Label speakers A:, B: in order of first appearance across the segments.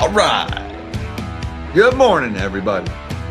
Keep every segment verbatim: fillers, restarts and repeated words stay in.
A: All right. Good morning, everybody.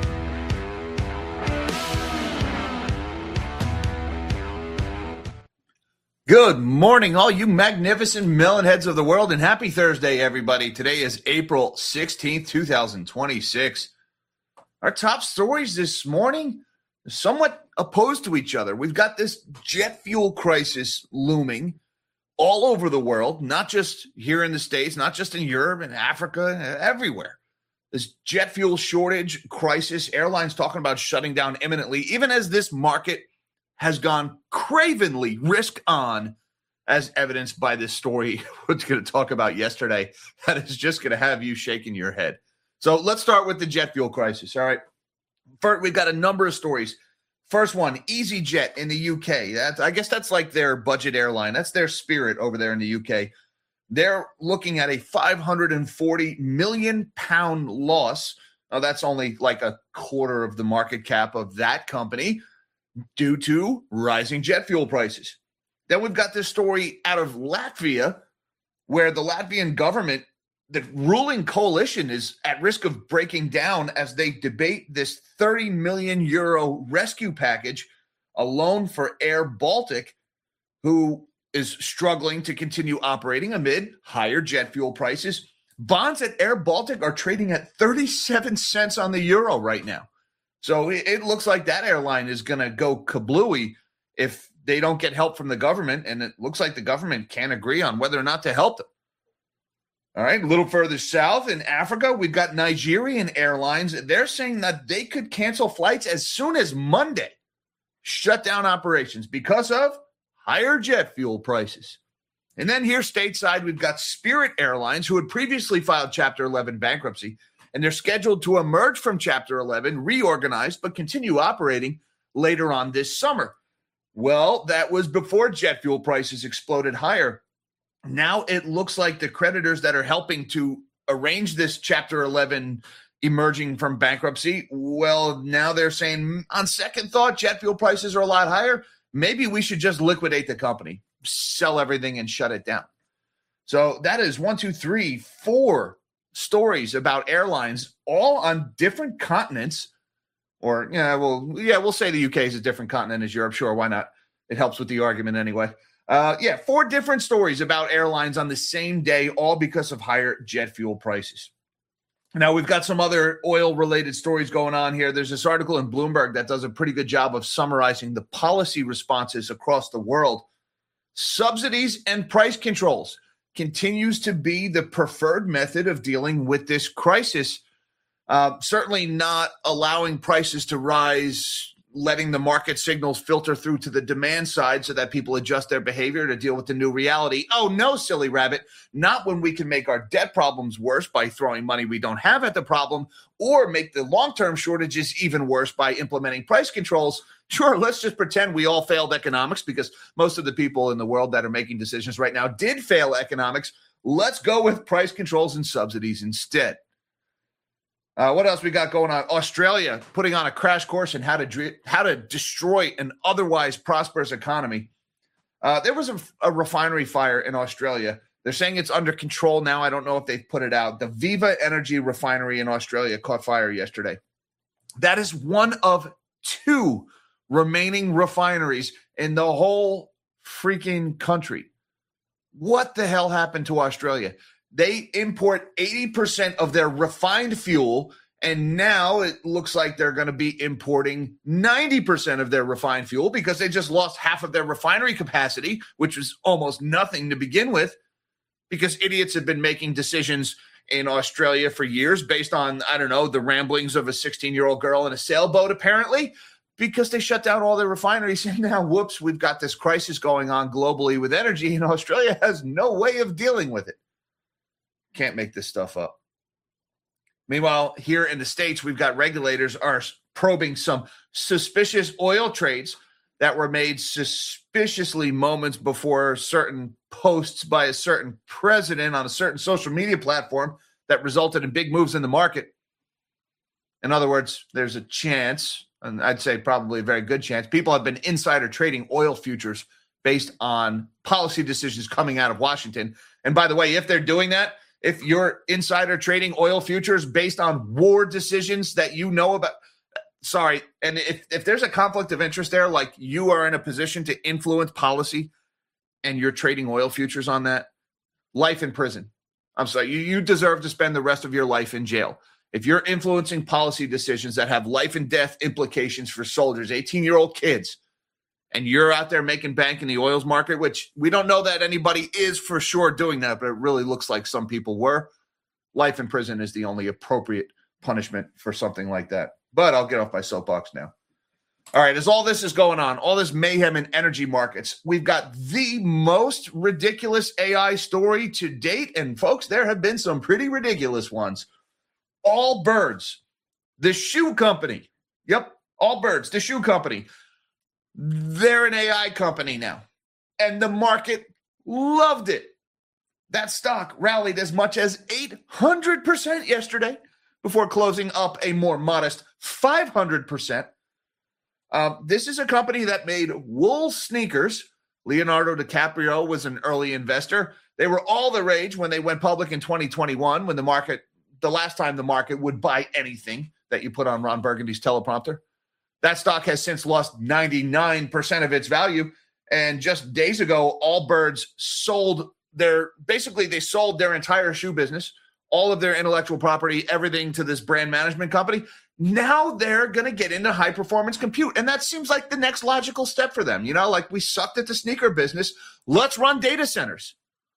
A: Good morning, all you magnificent melon heads of the world, and happy Thursday, everybody. Today is April sixteenth, twenty twenty-six. Our top stories this morning are somewhat opposed to each other. We've got this jet fuel crisis looming all over the world, not just here in the States, not just in Europe and Africa, everywhere. This jet fuel shortage crisis, airlines talking about shutting down imminently, even as this market has gone cravenly risk on, as evidenced by this story we're going to talk about yesterday, that is just going to have you shaking your head. So let's start with the jet fuel crisis, all right? First, we've got a number of stories. First one, EasyJet in the U K. That's, I guess that's like their budget airline. That's their Spirit over there in the U K. They're looking at a five hundred forty million pound loss. Now, that's only like a quarter of the market cap of that company due to rising jet fuel prices. Then we've got this story out of Latvia where the Latvian government, the ruling coalition, is at risk of breaking down as they debate this thirty million euro rescue package, a loan for Air Baltic, who is struggling to continue operating amid higher jet fuel prices. Bonds at Air Baltic are trading at thirty-seven cents on the euro right now. So it looks like that airline is going to go kablooey if they don't get help from the government, and it looks like the government can't agree on whether or not to help them. All right, a little further south in Africa, we've got Nigerian Airlines. They're saying that they could cancel flights as soon as Monday, shut down operations because of higher jet fuel prices. And then here stateside, we've got Spirit Airlines, who had previously filed Chapter eleven bankruptcy, and they're scheduled to emerge from Chapter eleven, reorganized, but continue operating later on this summer. Well, that was before jet fuel prices exploded higher. Now it looks like the creditors that are helping to arrange this Chapter eleven emerging from bankruptcy, well, now they're saying, on second thought, jet fuel prices are a lot higher. Maybe we should just liquidate the company, sell everything, and shut it down. So that is one, two, three, four stories about airlines, all on different continents. Or, yeah, well, yeah, we'll say the U K is a different continent as Europe. Sure, why not? It helps with the argument anyway. Uh, yeah, four different stories about airlines on the same day, all because of higher jet fuel prices. Now, we've got some other oil-related stories going on here. There's this article in Bloomberg that does a pretty good job of summarizing the policy responses across the world. Subsidies and price controls continues to be the preferred method of dealing with this crisis. Uh, certainly not allowing prices to rise, letting the market signals filter through to the demand side so that people adjust their behavior to deal with the new reality. Oh, no, silly rabbit. Not when we can make our debt problems worse by throwing money we don't have at the problem, or make the long-term shortages even worse by implementing price controls. Sure, let's just pretend we all failed economics, because most of the people in the world that are making decisions right now did fail economics. Let's go with price controls and subsidies instead. Uh, what else we got going on? Australia putting on a crash course in how to dr- how to destroy an otherwise prosperous economy. Uh, there was a, a refinery fire in Australia. They're saying it's under control now. I don't know if they've put it out. The Viva Energy refinery in Australia caught fire yesterday. That is one of two remaining refineries in the whole freaking country. What the hell happened to Australia? They import eighty percent of their refined fuel, and now it looks like they're going to be importing ninety percent of their refined fuel because they just lost half of their refinery capacity, which was almost nothing to begin with, because idiots have been making decisions in Australia for years based on, I don't know, the ramblings of a sixteen-year-old girl in a sailboat, apparently, because they shut down all their refineries. And now, whoops, we've got this crisis going on globally with energy, and Australia has no way of dealing with it. Can't make this stuff up. Meanwhile, here in the States, we've got regulators are probing some suspicious oil trades that were made suspiciously moments before certain posts by a certain president on a certain social media platform that resulted in big moves in the market. In other words, there's a chance, and I'd say probably a very good chance, people have been insider trading oil futures based on policy decisions coming out of Washington. And by the way, if they're doing that, if you're insider trading oil futures based on war decisions that you know about. Sorry. And if, if there's a conflict of interest there, like you are in a position to influence policy and you're trading oil futures on that, life in prison. I'm sorry. You, you deserve to spend the rest of your life in jail. If you're influencing policy decisions that have life and death implications for soldiers, eighteen-year-old kids, and you're out there making bank in the oils market, which we don't know that anybody is for sure doing that, but it really looks like some people were, life in prison is the only appropriate punishment for something like that. But I'll get off my soapbox now. All right, as all this is going on, all this mayhem in energy markets, we've got the most ridiculous A I story to date. And folks, there have been some pretty ridiculous ones. Allbirds, the shoe company. Yep, Allbirds, the shoe company. They're an A I company now. And the market loved it. That stock rallied as much as eight hundred percent yesterday before closing up a more modest five hundred percent. Uh, this is a company that made wool sneakers. Leonardo DiCaprio was an early investor. They were all the rage when they went public in twenty twenty-one, when the market, the last time the market would buy anything that you put on Ron Burgundy's teleprompter. That stock has since lost ninety-nine percent of its value. And just days ago, Allbirds sold their, basically they sold their entire shoe business, all of their intellectual property, everything to this brand management company. Now they're going to get into high performance compute. And that seems like the next logical step for them. You know, like we sucked at the sneaker business. Let's run data centers.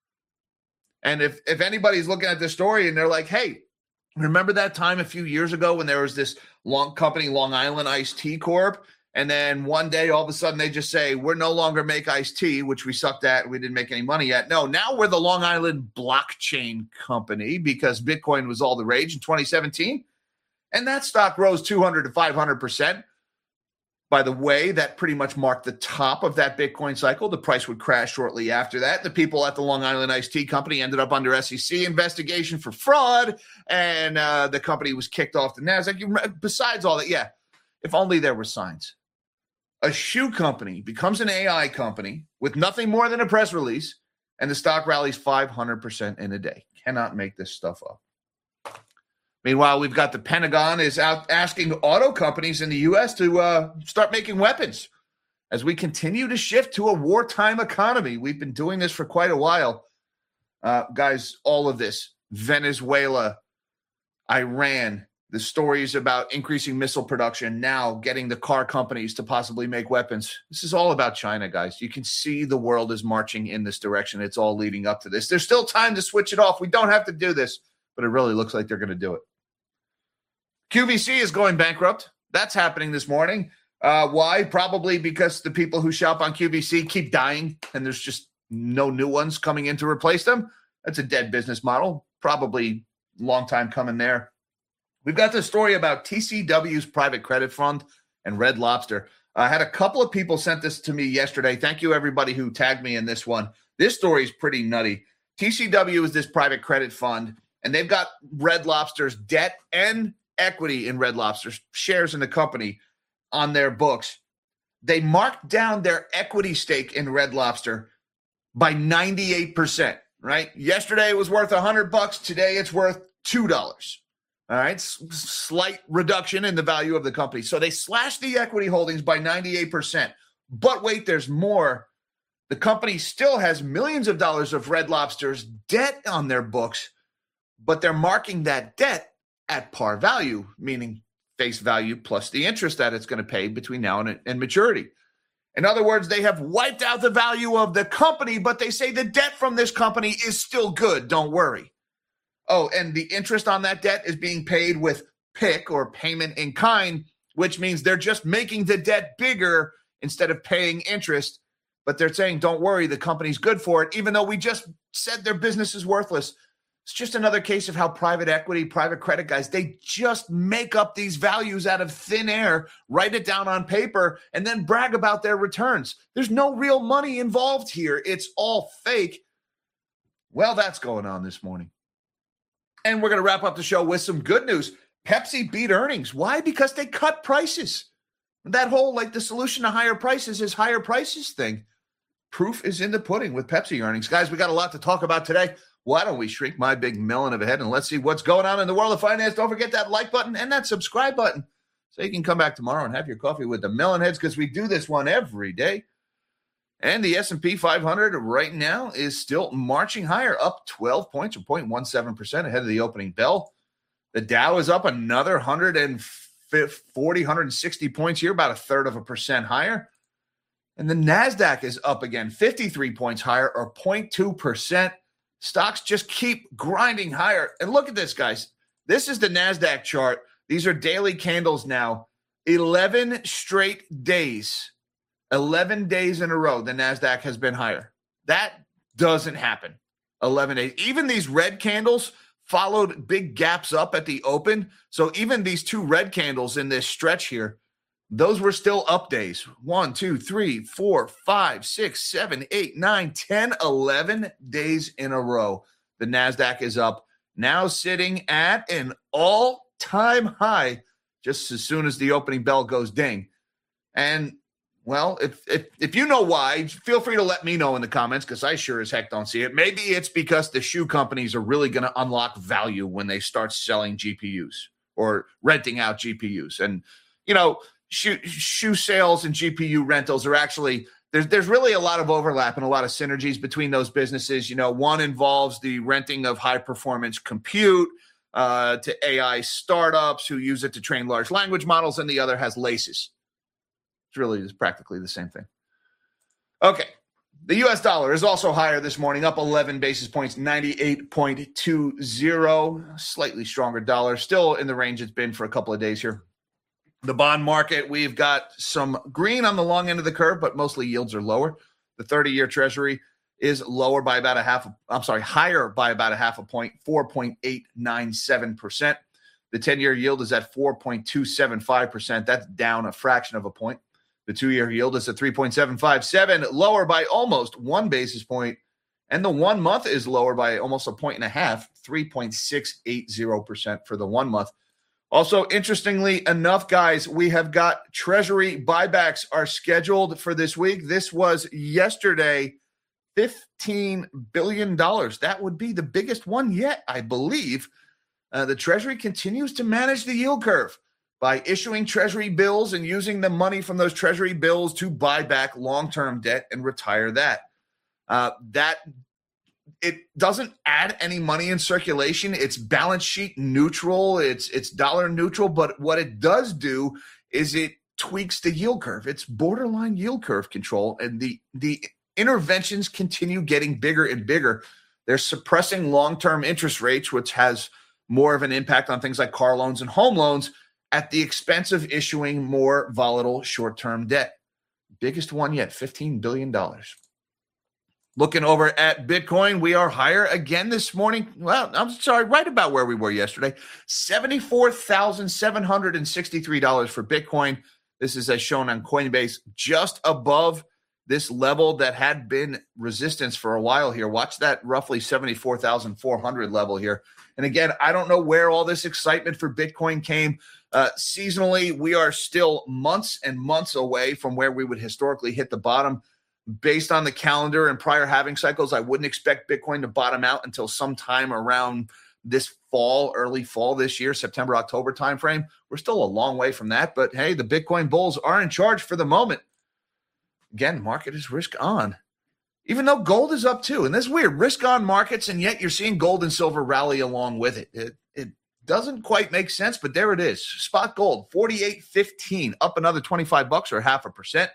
A: And if, if anybody's looking at this story and they're like, hey, remember that time a few years ago when there was this long company, Long Island Iced Tea Corp? And then one day, all of a sudden, they just say, we're no longer make iced tea, which we sucked at. And we didn't make any money yet. No, now we're the Long Island Blockchain Company because Bitcoin was all the rage in twenty seventeen. And that stock rose two hundred to five hundred percent. By the way, that pretty much marked the top of that Bitcoin cycle. The price would crash shortly after that. The people at the Long Island Iced Tea Company ended up under S E C investigation for fraud, and uh, the company was kicked off the NASDAQ. Besides all that, yeah, if only there were signs. A shoe company becomes an A I company with nothing more than a press release, and the stock rallies five hundred percent in a day. Cannot make this stuff up. Meanwhile, we've got the Pentagon is out asking auto companies in the U S to uh, start making weapons as we continue to shift to a wartime economy. We've been doing this for quite a while. Uh, guys, all of this, Venezuela, Iran, the stories about increasing missile production, now getting the car companies to possibly make weapons. This is all about China, guys. You can see the world is marching in this direction. It's all leading up to this. There's still time to switch it off. We don't have to do this, but it really looks like they're going to do it. Q V C is going bankrupt. That's happening this morning. Uh, why? Probably because the people who shop on Q V C keep dying and there's just no new ones coming in to replace them. That's a dead business model. Probably long time coming there. We've got this story about T C W's private credit fund and Red Lobster. I had a couple of people sent this to me yesterday. Thank you, everybody who tagged me in this one. This story is pretty nutty. T C W is this private credit fund, and they've got Red Lobster's debt and equity in Red Lobster's shares in the company on their books. They marked down their equity stake in Red Lobster by ninety-eight percent, right? Yesterday it was worth one hundred bucks. Today it's worth two dollars. All right, S- slight reduction in the value of the company. So they slashed the equity holdings by ninety-eight percent. But wait, there's more. The company still has millions of dollars of Red Lobster's debt on their books, but they're marking that debt at par value, meaning face value plus the interest that it's going to pay between now and, and maturity. In other words, they have wiped out the value of the company, but they say the debt from this company is still good. Don't worry. Oh, and the interest on that debt is being paid with P I K or payment in kind, which means they're just making the debt bigger instead of paying interest. But they're saying, don't worry, the company's good for it, even though we just said their business is worthless. It's just another case of how private equity, private credit guys, they just make up these values out of thin air, write it down on paper, and then brag about their returns. There's no real money involved here. It's all fake. Well, that's going on this morning. And we're going to wrap up the show with some good news. Pepsi beat earnings. Why? Because they cut prices. That whole, like, the solution to higher prices is higher prices thing. Proof is in the pudding with Pepsi earnings. Guys, we got a lot to talk about today. why don't we shrink my big melon of a head and let's see what's going on in the world of finance. Don't forget that like button and that subscribe button so you can come back tomorrow and have your coffee with the melon heads, because we do this one every day. And the S and P five hundred right now is still marching higher, up twelve points or zero point one seven percent ahead of the opening bell. The Dow is up another one hundred forty, one hundred sixty points here, about a third of a percent higher. And the NASDAQ is up again, fifty-three points higher or zero point two percent. Stocks just keep grinding higher. And look at this, guys. This is the NASDAQ chart. These are daily candles now. eleven straight days. eleven days in a row, the NASDAQ has been higher. That doesn't happen. eleven days. Even these red candles followed big gaps up at the open. So even these two red candles in this stretch here, those were still up days. One, two, three, four, five, six, seven, eight, nine, ten, eleven days in a row. The NASDAQ is up, now sitting at an all-time high just as soon as the opening bell goes ding. And well, if, if if you know why, feel free to let me know in the comments, because I sure as heck don't see it. Maybe it's because the shoe companies are really going to unlock value when they start selling G P Us or renting out G P Us. And, you know, shoe, shoe sales and G P U rentals are actually, there's, there's really a lot of overlap and a lot of synergies between those businesses. You know, one involves the renting of high-performance compute uh, to A I startups who use it to train large language models, and the other has laces. Really is practically the same thing. Okay. The U S dollar is also higher this morning, up eleven basis points, ninety-eight point two zero. Slightly stronger dollar, still in the range it's been for a couple of days here. The bond market, we've got some green on the long end of the curve, but mostly yields are lower. The thirty-year Treasury is lower by about a half, I'm sorry, higher by about a half a point, four point eight nine seven percent. The ten-year yield is at four point two seven five percent. That's down a fraction of a point. The two-year yield is at three point seven five seven, lower by almost one basis point, and the one-month is lower by almost a point and a half, three point six eight zero percent for the one-month. Also, interestingly enough, guys, we have got Treasury buybacks are scheduled for this week. This was yesterday, fifteen billion dollars. That would be the biggest one yet, I believe. Uh, the Treasury continues to manage the yield curve by issuing Treasury bills and using the money from those Treasury bills to buy back long-term debt and retire that. Uh, that it doesn't add any money in circulation. It's balance sheet neutral. It's it's dollar neutral. But what it does do is it tweaks the yield curve. It's borderline yield curve control, and the the interventions continue getting bigger and bigger. They're suppressing long-term interest rates, which has more of an impact on things like car loans and home loans, at the expense of issuing more volatile short-term debt. Biggest one yet, fifteen billion dollars. Looking over at Bitcoin, we are higher again this morning. Well, I'm sorry, right about where we were yesterday. seventy-four thousand seven hundred sixty-three dollars for Bitcoin. This is as shown on Coinbase, just above this level that had been resistance for a while here. Watch that roughly seventy-four thousand four hundred level here. And again, I don't know where all this excitement for Bitcoin came. Uh, seasonally, we are still months and months away from where we would historically hit the bottom. Based on the calendar and prior halving cycles, I wouldn't expect Bitcoin to bottom out until sometime around this fall, early fall this year, September, October timeframe. We're still a long way from that, but hey, the Bitcoin bulls are in charge for the moment. Again, market is risk on, even though gold is up too. And this is weird, risk on markets, and yet you're seeing gold and silver rally along with it. It, it doesn't quite make sense, but there it is. Spot gold, forty-eight fifteen, up another twenty-five bucks or half a percent.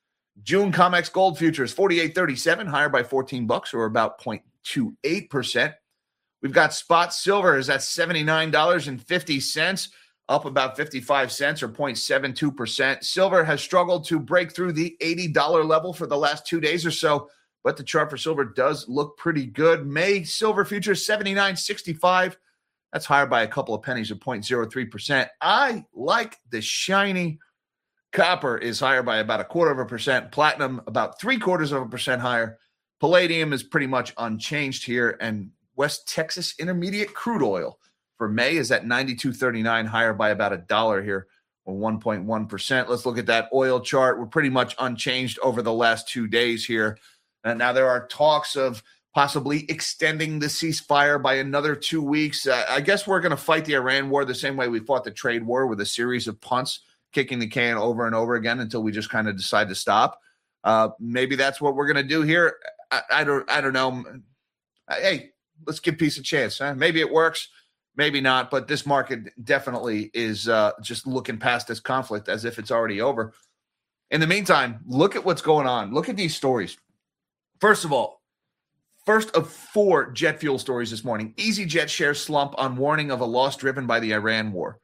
A: June COMEX gold futures, forty-eight thirty-seven, higher by fourteen bucks or about zero point two eight percent. We've got spot silver is at seventy-nine dollars and fifty cents, up about fifty-five cents or zero point seven two percent. Silver has struggled to break through the eighty dollars level for the last two days or so, but the chart for silver does look pretty good. May silver futures seventy-nine sixty-five. That's higher by a couple of pennies or zero point zero three percent. I like the shiny. Copper is higher by about a quarter of a percent. Platinum about three quarters of a percent higher. Palladium is pretty much unchanged here. And West Texas Intermediate crude oil for May is at ninety-two thirty-nine, higher by about a dollar here, or one point one percent. Let's look at that oil chart. We're pretty much unchanged over the last two days here. And now there are talks of possibly extending the ceasefire by another two weeks. Uh, I guess we're going to fight the Iran war the same way we fought the trade war, with a series of punts, kicking the can over and over again until we just kind of decide to stop. Uh, maybe that's what we're going to do here. I, I don't I don't know. Hey, let's give peace a chance. Huh? Maybe it works, maybe not, but this market definitely is uh, just looking past this conflict as if it's already over. In the meantime, look at what's going on. Look at these stories. First of all, first of four jet fuel stories this morning. EasyJet shares slump on warning of a loss driven by the Iran war.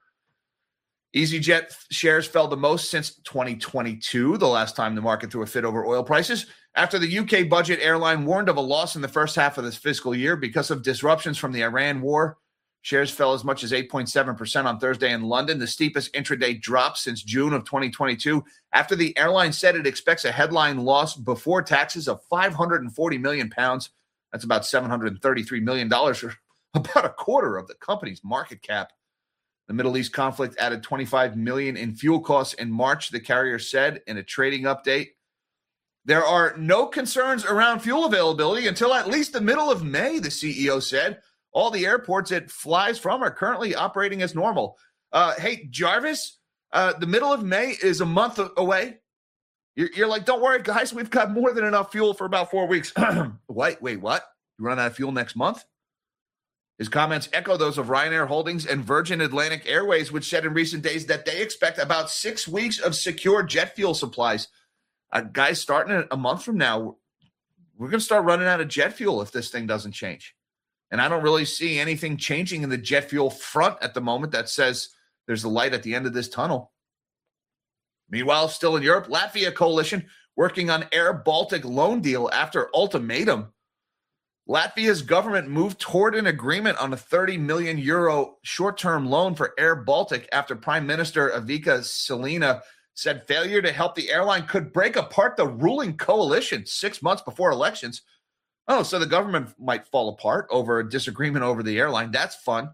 A: EasyJet shares fell the most since twenty twenty-two, the last time the market threw a fit over oil prices, after the U K budget airline warned of a loss in the first half of this fiscal year because of disruptions from the Iran war. Shares fell as much as eight point seven percent on Thursday in London, the steepest intraday drop since June of twenty twenty-two, after the airline said it expects a headline loss before taxes of five hundred forty million pounds. That's about seven hundred thirty-three million dollars, or about a quarter of the company's market cap. The Middle East conflict added twenty-five million dollars in fuel costs in March, the carrier said in a trading update. There are no concerns around fuel availability until at least the middle of May, the C E O said. All the airports it flies from are currently operating as normal. Uh, hey, Jarvis, uh, the middle of May is a month away. You're, you're like, don't worry, guys. We've got more than enough fuel for about four weeks. wait, wait, what? You run out of fuel next month? His comments echo those of Ryanair Holdings and Virgin Atlantic Airways, which said in recent days that they expect about six weeks of secure jet fuel supplies. Uh, guys, starting a month from now, we're going to start running out of jet fuel if this thing doesn't change. And I don't really see anything changing in the jet fuel front at the moment that says there's a light at the end of this tunnel. Meanwhile, still in Europe, Latvia coalition working on Air Baltic loan deal after ultimatum. Latvia's government moved toward an agreement on a thirty million euro short-term loan for Air Baltic after Prime Minister Ivica Salina said failure to help the airline could break apart the ruling coalition six months before elections. Oh, so the government might fall apart over a disagreement over the airline. That's fun.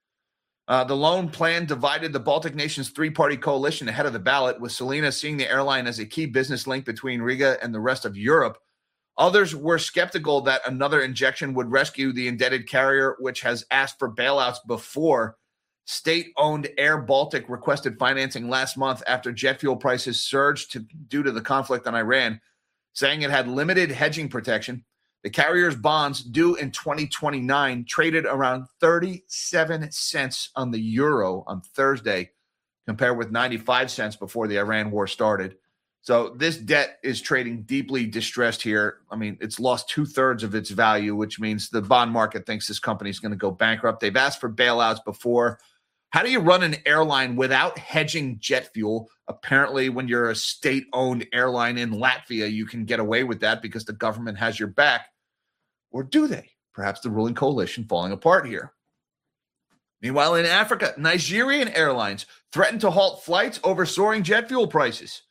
A: Uh, the loan plan divided the Baltic nations' three-party coalition ahead of the ballot, with Salina seeing the airline as a key business link between Riga and the rest of Europe. Others were skeptical that another injection would rescue the indebted carrier, which has asked for bailouts before. State-owned Air Baltic requested financing last month after jet fuel prices surged to, due to the conflict on Iran, saying it had limited hedging protection. The carrier's bonds, due in twenty twenty-nine, traded around thirty-seven cents on the euro on Thursday, compared with ninety-five cents before the Iran war started. So this debt is trading deeply distressed here. I mean, it's lost two-thirds of its value, which means the bond market thinks this company is going to go bankrupt. They've asked for bailouts before. How do you run an airline without hedging jet fuel? Apparently, when you're a state-owned airline in Latvia, you can get away with that because the government has your back. Or do they? Perhaps the ruling coalition falling apart here. Meanwhile, in Africa, Nigerian airlines threatened to halt flights over soaring jet fuel prices.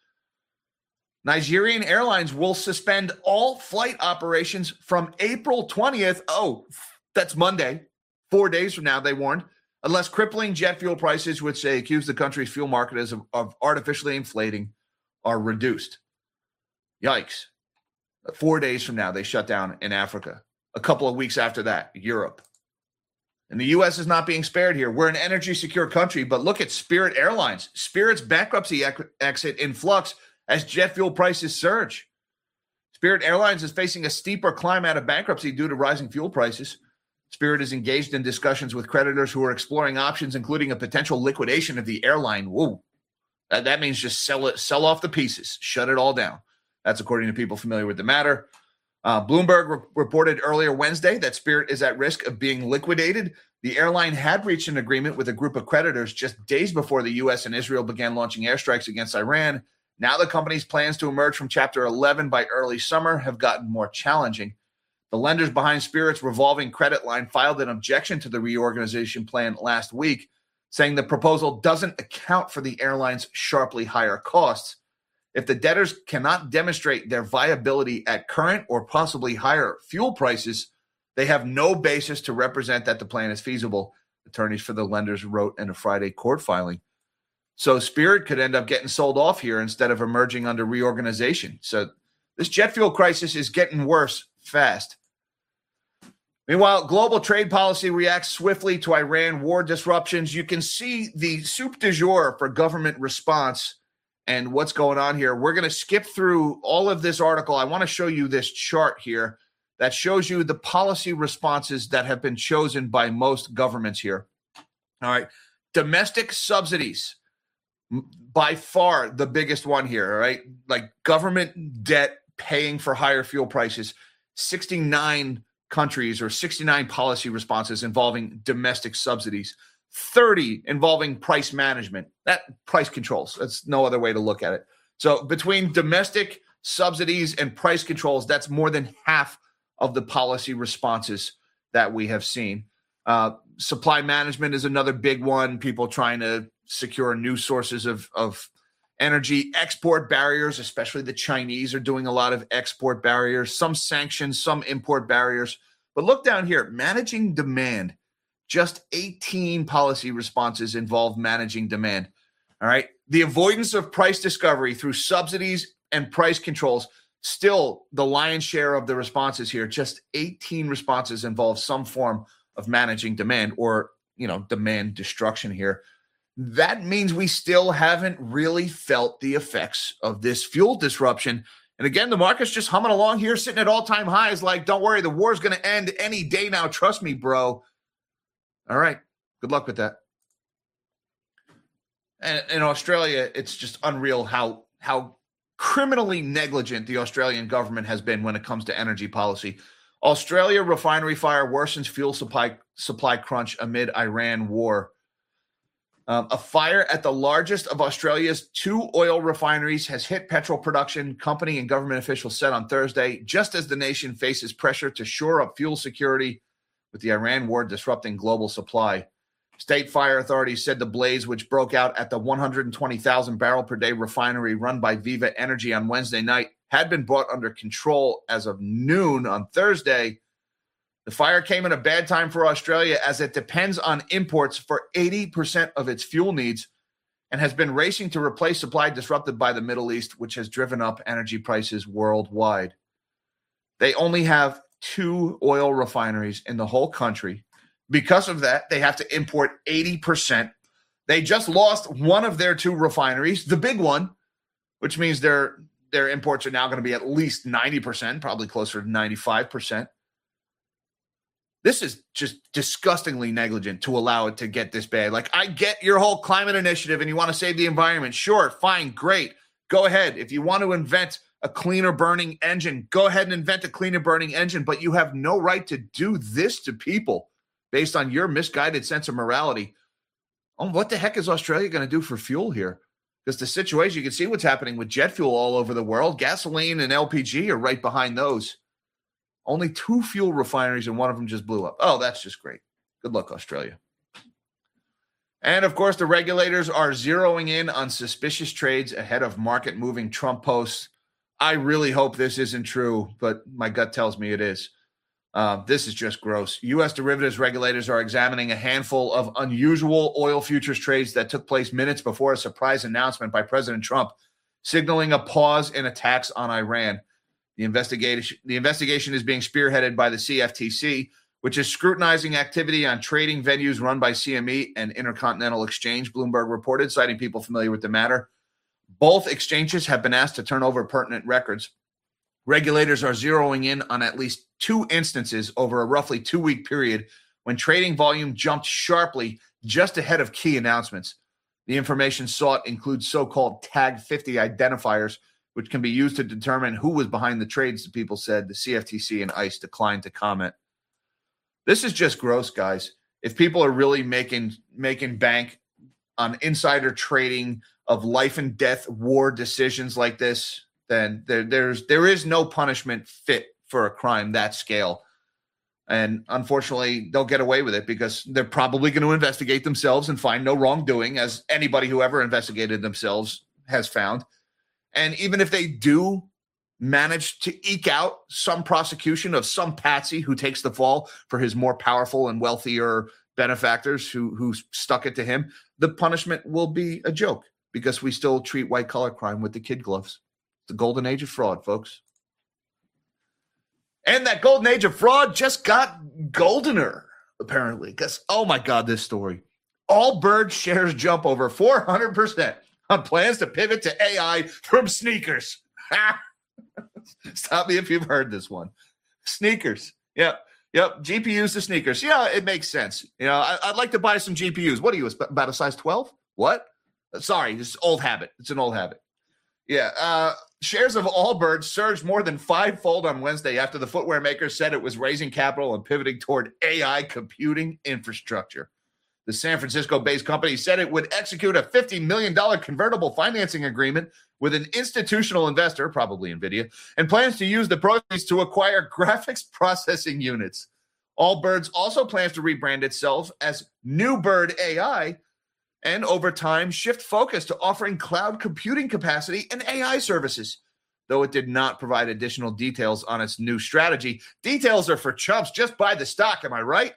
A: Nigerian airlines will suspend all flight operations from April twentieth. Oh, that's Monday. Four days from now, they warned. Unless crippling jet fuel prices, which they accuse the country's fuel market of, of artificially inflating, are reduced. Yikes. Four days from now, they shut down in Africa. A couple of weeks after that, Europe. And the U S is not being spared here. We're an energy-secure country, but look at Spirit Airlines. Spirit's bankruptcy ex- exit in flux as jet fuel prices surge. Spirit Airlines is facing a steeper climb out of bankruptcy due to rising fuel prices. Spirit is engaged in discussions with creditors who are exploring options, including a potential liquidation of the airline. Whoa. That, that means just sell it, sell off the pieces, shut it all down. That's according to people familiar with the matter. Uh, Bloomberg re- reported earlier Wednesday that Spirit is at risk of being liquidated. The airline had reached an agreement with a group of creditors just days before the U S and Israel began launching airstrikes against Iran. Now the company's plans to emerge from Chapter eleven by early summer have gotten more challenging. The lenders behind Spirit's revolving credit line filed an objection to the reorganization plan last week, saying the proposal doesn't account for the airline's sharply higher costs. If the debtors cannot demonstrate their viability at current or possibly higher fuel prices, they have no basis to represent that the plan is feasible, attorneys for the lenders wrote in a Friday court filing. So Spirit could end up getting sold off here instead of emerging under reorganization. So this jet fuel crisis is getting worse fast. Meanwhile, global trade policy reacts swiftly to Iran war disruptions. You can see the soup du jour for government response and what's going on here. We're going to skip through all of this article. I want to show you this chart here that shows you the policy responses that have been chosen by most governments here. All right. Domestic subsidies, by far the biggest one here, all right? Like government debt paying for higher fuel prices, sixty-nine countries or sixty-nine policy responses involving domestic subsidies, thirty involving price management, that price controls. That's no other way to look at it. So between domestic subsidies and price controls, that's more than half of the policy responses that we have seen. Uh, supply management is another big one. People trying to secure new sources of, of energy. Export barriers, especially the Chinese are doing a lot of export barriers, some sanctions, some import barriers. But look down here, managing demand. Just eighteen policy responses involve managing demand. All right. The avoidance of price discovery through subsidies and price controls, still the lion's share of the responses here. Just eighteen responses involve some form of managing demand or, you know, demand destruction here. That means we still haven't really felt the effects of this fuel disruption. And again, the market's just humming along here, sitting at all-time highs like, don't worry, the war's going to end any day now. Trust me, bro. All right. Good luck with that. And in Australia, it's just unreal how, how criminally negligent the Australian government has been when it comes to energy policy. Australia refinery fire worsens fuel supply supply crunch amid Iran war. Um, a fire at the largest of Australia's two oil refineries has hit petrol production, company and government officials said on Thursday, just as the nation faces pressure to shore up fuel security with the Iran war disrupting global supply. State fire authorities said the blaze, which broke out at the one hundred twenty thousand barrel per day refinery run by Viva Energy on Wednesday night, had been brought under control as of noon on Thursday. The fire came at a bad time for Australia as it depends on imports for eighty percent of its fuel needs and has been racing to replace supply disrupted by the Middle East, which has driven up energy prices worldwide. They only have two oil refineries in the whole country. Because of that, they have to import eighty percent. They just lost one of their two refineries, the big one, which means their, their imports are now going to be at least ninety percent, probably closer to ninety-five percent. This is just disgustingly negligent to allow it to get this bad. Like, I get your whole climate initiative and you want to save the environment. Sure, fine, great. Go ahead. If you want to invent a cleaner burning engine, go ahead and invent a cleaner burning engine, but you have no right to do this to people based on your misguided sense of morality. Oh, what the heck is Australia going to do for fuel here? Because the situation, you can see what's happening with jet fuel all over the world. Gasoline and L P G are right behind those. Only two fuel refineries and one of them just blew up. Oh, that's just great. Good luck, Australia. And, of course, the regulators are zeroing in on suspicious trades ahead of market-moving Trump posts. I really hope this isn't true, but my gut tells me it is. Uh, this is just gross. U S derivatives regulators are examining a handful of unusual oil futures trades that took place minutes before a surprise announcement by President Trump, signaling a pause in attacks on Iran. The investigation, the investigation is being spearheaded by the C F T C, which is scrutinizing activity on trading venues run by C M E and Intercontinental Exchange, Bloomberg reported, citing people familiar with the matter. Both exchanges have been asked to turn over pertinent records. Regulators are zeroing in on at least two instances over a roughly two-week period when trading volume jumped sharply just ahead of key announcements. The information sought includes so-called Tag fifty identifiers, which can be used to determine who was behind the trades, the people said. The C F T C and ICE declined to comment. This is just gross, guys. If people are really making making bank on insider trading of life and death war decisions like this, then there, there's there is no punishment fit for a crime that scale. And unfortunately, they'll get away with it because they're probably going to investigate themselves and find no wrongdoing, as anybody who ever investigated themselves has found. And even if they do manage to eke out some prosecution of some patsy who takes the fall for his more powerful and wealthier benefactors who, who stuck it to him, the punishment will be a joke because we still treat white-collar crime with the kid gloves. The golden age of fraud, folks. And that golden age of fraud just got goldener, apparently. Because, oh my God, this story. Allbirds shares jump over four hundred percent on plans to pivot to A I from sneakers. Stop me if you've heard this one. Sneakers. Yep. Yep. G P Us to sneakers. Yeah, it makes sense. You know, I, I'd like to buy some G P Us. What are you, about a size twelve? What? Sorry, it's old habit. It's an old habit. Yeah. Uh, shares of Allbirds surged more than fivefold on Wednesday after the footwear maker said it was raising capital and pivoting toward A I computing infrastructure. The San Francisco-based company said it would execute a fifty million dollars convertible financing agreement with an institutional investor, probably NVIDIA, and plans to use the proceeds to acquire graphics processing units. Allbirds also plans to rebrand itself as New Bird A I and over time shift focus to offering cloud computing capacity and A I services. Though it did not provide additional details on its new strategy. Details are for chumps. Just buy the stock, am I right?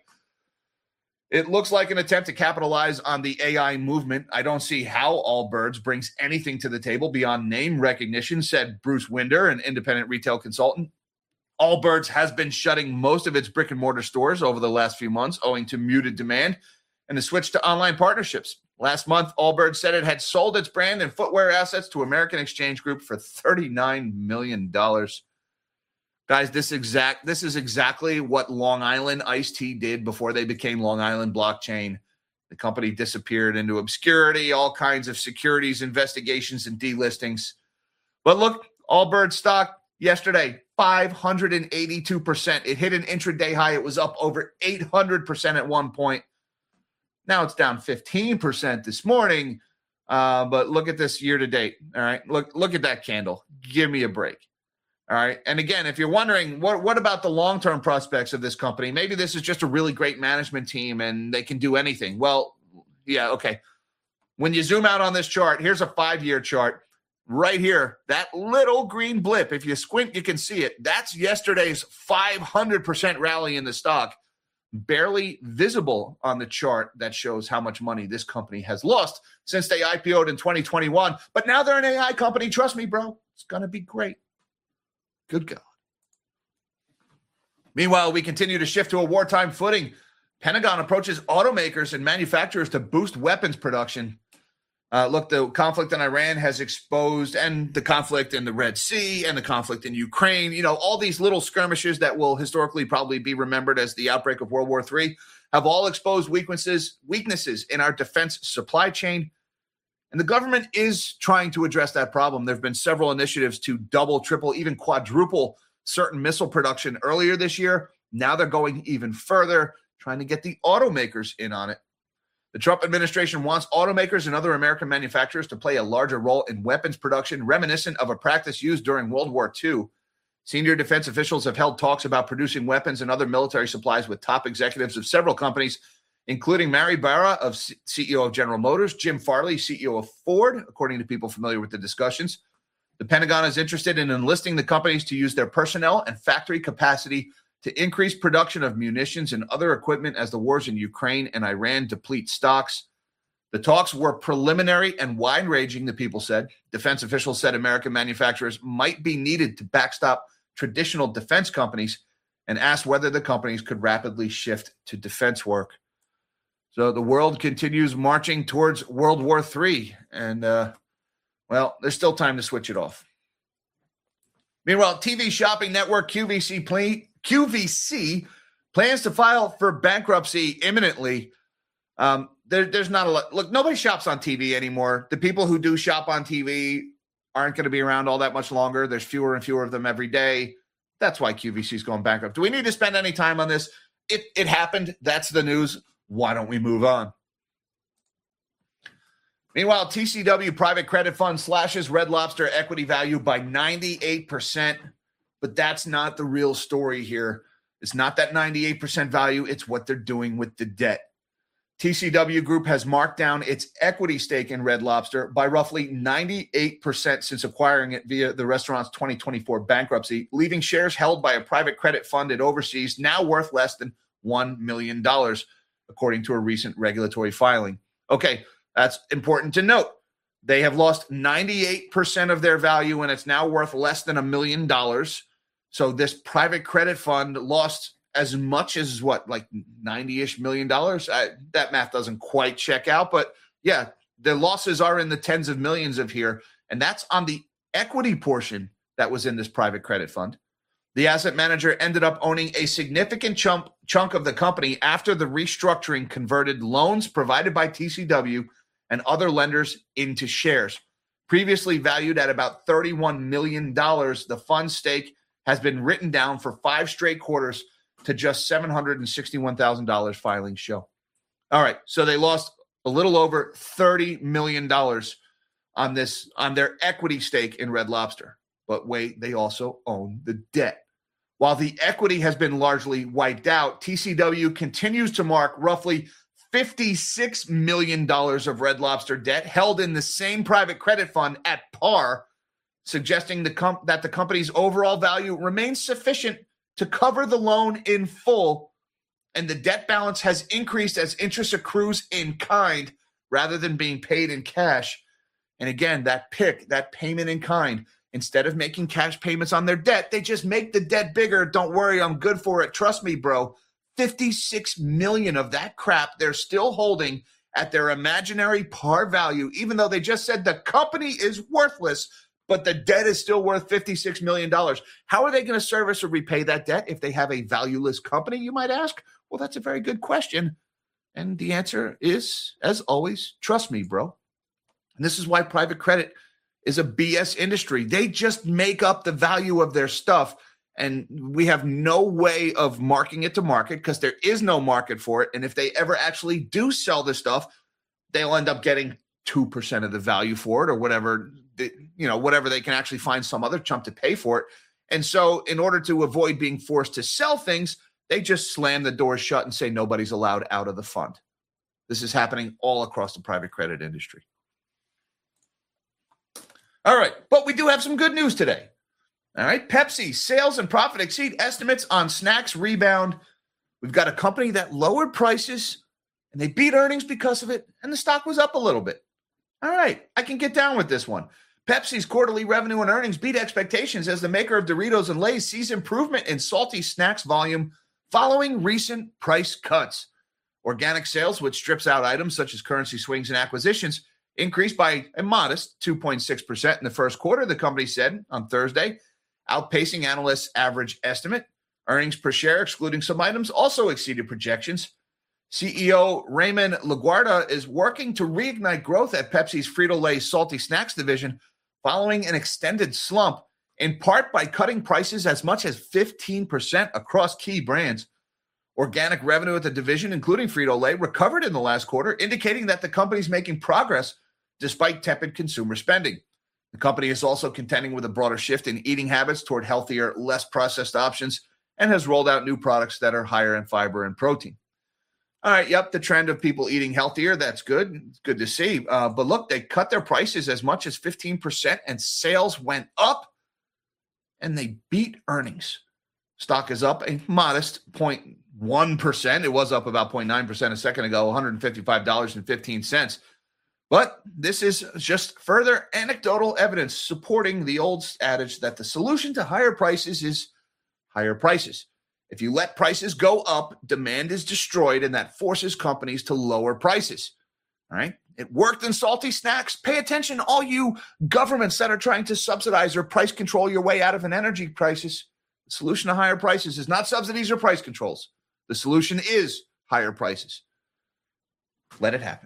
A: It looks like an attempt to capitalize on the A I movement. I don't see how Allbirds brings anything to the table beyond name recognition, said Bruce Winder, an independent retail consultant. Allbirds has been shutting most of its brick and mortar stores over the last few months owing to muted demand and the switch to online partnerships. Last month, Allbirds said it had sold its brand and footwear assets to American Exchange Group for thirty-nine million dollars. Guys, this exact this is exactly what Long Island Ice-T did before they became Long Island Blockchain. The company disappeared into obscurity, all kinds of securities investigations and delistings. But look, Allbirds stock yesterday, five hundred eighty-two percent. It hit an intraday high. It was up over eight hundred percent at one point. Now it's down fifteen percent this morning. Uh, but look at this year to date. All right, look, look at that candle. Give me a break. All right. And again, if you're wondering what, what about the long-term prospects of this company, maybe this is just a really great management team and they can do anything. Well, yeah, okay. When you zoom out on this chart, here's a five-year chart right here. That little green blip, if you squint, you can see it. That's yesterday's five hundred percent rally in the stock. Barely visible on the chart that shows how much money this company has lost since they I P O'd in twenty twenty-one. But now they're an A I company. Trust me, bro. It's going to be great. Good God. Meanwhile, we continue to shift to a wartime footing. Pentagon approaches automakers and manufacturers to boost weapons production. Uh, look, the conflict in Iran has exposed, and the conflict in the Red Sea and the conflict in Ukraine, you know, all these little skirmishes that will historically probably be remembered as the outbreak of World War Three have all exposed weaknesses, weaknesses in our defense supply chain. And the government is trying to address that problem. There have been several initiatives to double, triple, even quadruple certain missile production earlier this year. Now they're going even further, trying to get the automakers in on it. The Trump administration wants automakers and other American manufacturers to play a larger role in weapons production, reminiscent of a practice used during World War Two. Senior defense officials have held talks about producing weapons and other military supplies with top executives of several companies, including Mary Barra, of C E O of General Motors, Jim Farley, C E O of Ford, according to people familiar with the discussions. The Pentagon is interested in enlisting the companies to use their personnel and factory capacity to increase production of munitions and other equipment as the wars in Ukraine and Iran deplete stocks. The talks were preliminary and wide-ranging, the people said. Defense officials said American manufacturers might be needed to backstop traditional defense companies and asked whether the companies could rapidly shift to defense work. So the world continues marching towards World War Three, and, uh, well, there's still time to switch it off. Meanwhile, T V shopping network Q V C, play, Q V C plans to file for bankruptcy imminently. Um, there, there's not a lot. Look, nobody shops on T V anymore. The people who do shop on T V aren't going to be around all that much longer. There's fewer and fewer of them every day. That's why Q V C is going bankrupt. Do we need to spend any time on this? It, it happened. That's the news. Why don't we move on? Meanwhile, T C W private credit fund slashes Red Lobster equity value by ninety-eight percent. But that's not the real story here. It's not that ninety-eight percent value. It's what they're doing with the debt. T C W Group has marked down its equity stake in Red Lobster by roughly ninety-eight percent since acquiring it via the restaurant's twenty twenty-four bankruptcy, leaving shares held by a private credit fund it oversees now worth less than one million dollars, according to a recent regulatory filing. Okay, that's important to note. They have lost ninety-eight percent of their value, and it's now worth less than a million dollars. So this private credit fund lost as much as what, like ninety-ish million dollars? I, that math doesn't quite check out, but yeah, the losses are in the tens of millions of here, and that's on the equity portion that was in this private credit fund. The asset manager ended up owning a significant chunk, chunk of the company after the restructuring converted loans provided by T C W and other lenders into shares. Previously valued at about thirty-one million dollars, the fund's stake has been written down for five straight quarters to just seven hundred sixty-one thousand dollars, filings show. All right, so they lost a little over thirty million dollars on this, on their equity stake in Red Lobster. But wait, they also own the debt. While the equity has been largely wiped out, T C W continues to mark roughly fifty-six million dollars of Red Lobster debt held in the same private credit fund at par, suggesting the comp- that the company's overall value remains sufficient to cover the loan in full, and the debt balance has increased as interest accrues in kind rather than being paid in cash. And again, that P I C, that payment in kind, instead of making cash payments on their debt, they just make the debt bigger. Don't worry, I'm good for it. Trust me, bro. fifty-six million of that crap they're still holding at their imaginary par value, even though they just said the company is worthless, but the debt is still worth fifty-six million dollars. How are they going to service or repay that debt if they have a valueless company, you might ask? Well, that's a very good question. And the answer is, as always, trust me, bro. And this is why private credit is a B S industry. They just make up the value of their stuff, and we have no way of marking it to market because there is no market for it. And if they ever actually do sell this stuff, they'll end up getting two percent of the value for it, or whatever, you know, whatever they can actually find some other chump to pay for it. And so in order to avoid being forced to sell things, they just slam the doors shut and say nobody's allowed out of the fund. This is happening all across the private credit industry. All right, but we do have some good news today. All right, Pepsi sales and profit exceed estimates on snacks rebound. We've got a company that lowered prices, and they beat earnings because of it, and the stock was up a little bit. All right, I can get down with this one. Pepsi's quarterly revenue and earnings beat expectations as the maker of Doritos and Lay's sees improvement in salty snacks volume following recent price cuts. Organic sales, which strips out items such as currency swings and acquisitions, increased by a modest two point six percent in the first quarter, the company said on Thursday, outpacing analysts' average estimate. Earnings per share, excluding some items, also exceeded projections. C E O Raymond LaGuardia is working to reignite growth at Pepsi's Frito-Lay salty snacks division following an extended slump, in part by cutting prices as much as fifteen percent across key brands. Organic revenue at the division, including Frito-Lay, recovered in the last quarter, indicating that the company's making progress despite tepid consumer spending. The company is also contending with a broader shift in eating habits toward healthier, less processed options, and has rolled out new products that are higher in fiber and protein. All right, yep, the trend of people eating healthier, that's good. It's good to see. Uh, but look, they cut their prices as much as fifteen percent, and sales went up, and they beat earnings. Stock is up a modest zero point one percent. It was up about zero point nine percent a second ago, one hundred fifty-five dollars and fifteen cents. But this is just further anecdotal evidence supporting the old adage that the solution to higher prices is higher prices. If you let prices go up, demand is destroyed, and that forces companies to lower prices. All right? It worked in salty snacks. Pay attention, all you governments that are trying to subsidize or price control your way out of an energy crisis. The solution to higher prices is not subsidies or price controls. The solution is higher prices. Let it happen.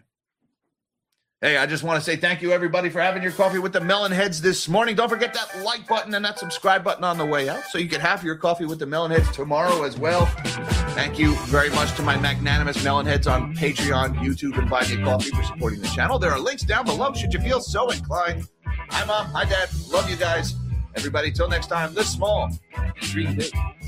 A: Hey, I just want to say thank you, everybody, for having your coffee with the Melonheads this morning. Don't forget that like button and that subscribe button on the way out so you can have your coffee with the Melonheads tomorrow as well. Thank you very much to my magnanimous Melonheads on Patreon, YouTube, and Buy Me a Coffee for supporting the channel. There are links down below should you feel so inclined. Hi, Mom. Hi, Dad. Love you guys. Everybody, till next time, live small, dream big.